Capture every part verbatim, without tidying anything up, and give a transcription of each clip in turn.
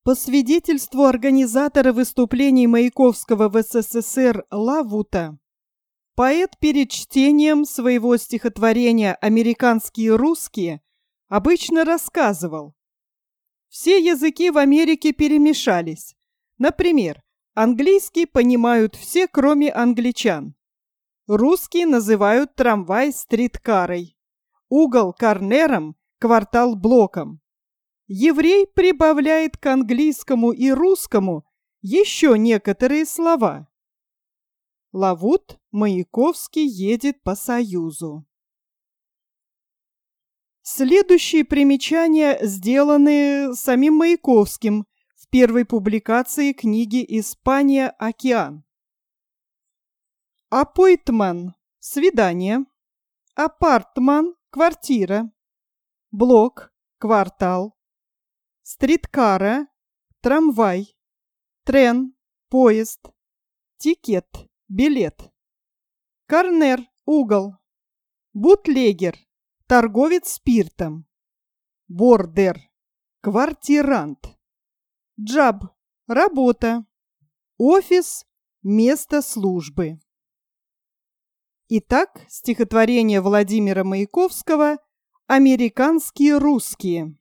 По свидетельству организатора выступлений Маяковского в СССР Лавута, поэт перед чтением своего стихотворения «Американские русские» обычно рассказывал: «Все языки в Америке перемешались. Например, английский понимают все, кроме англичан. Русские называют трамвай стриткарой, угол корнером, квартал блоком. Еврей прибавляет к английскому и русскому еще некоторые слова». Лавут, Маяковский едет по Союзу. Следующие примечания сделаны самим Маяковским в первой публикации книги «Испания. Океан». Апойтман – свидание. Апартман – квартира. Блок – квартал. Стриткара – трамвай. Трен – поезд. Тикет – билет. Корнер – угол. Бутлегер – торговец спиртом. Бордер – квартирант. Джаб – работа. Офис – место службы. Итак, стихотворение Владимира Маяковского «Американские русские».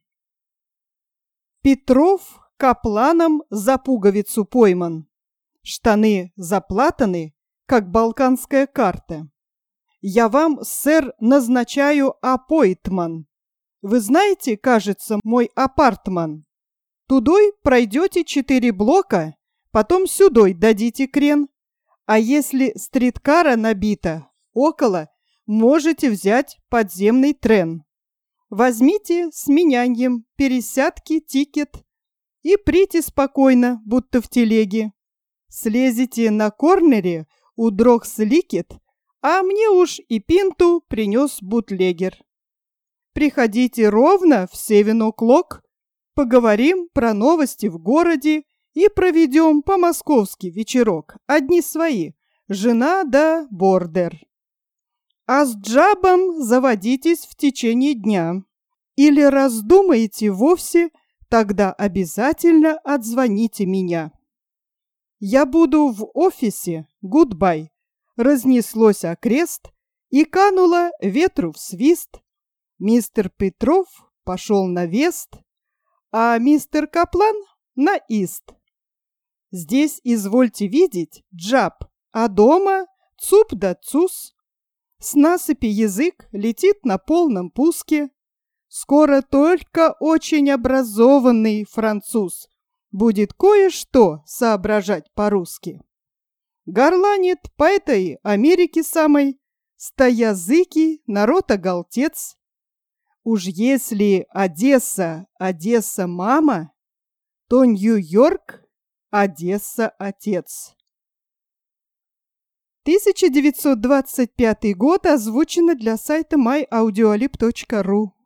Петров капланом за пуговицу пойман. Штаны заплатаны, как балканская карта. Я вам, сэр, назначаю апойтман. Вы знаете, кажется, мой апартман. Тудой пройдете четыре блока, потом сюдой дадите крен. А если стриткара набита около, можете взять подземный трен. Возьмите с меняньем пересядки тикет и прите спокойно, будто в телеге. Слезете на корнере у Дрогсликет, а мне уж и пинту принес бутлегер. Приходите ровно в севен о'клок, поговорим про новости в городе и проведем по-московски вечерок, одни свои, жена да бордер. А с джабом заводитесь в течение дня. Или раздумаете вовсе, тогда обязательно отзвоните меня. Я буду в офисе, гудбай. Разнеслось окрест и кануло ветру в свист. Мистер Петров пошел на вест, а мистер Каплан на ист. Здесь, извольте видеть, джаб, а дома цуп да цус. С насыпи язык летит на полном пуске. Скоро только очень образованный француз будет кое-что соображать по-русски. Горланит по этой Америке самой стоязыкий народ-оголтец. Уж если Одесса, Одесса мама, то Нью-Йорк, Одесса отец. тысяча девятьсот двадцать пятый год, озвучено для сайта май аудиолиб точка ру.